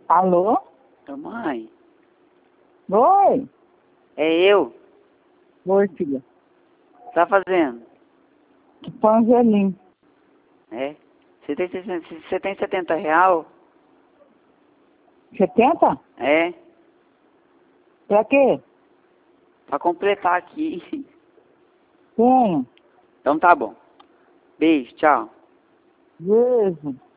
Alô? Ô, mãe, Oi? é eu? Oi, filha. O que tá fazendo? Tipo Angelim. É? Você tem 70 real? 70? É? Pra quê? Pra completar aqui. Tenho. Então tá bom. Beijo, tchau. Beijo.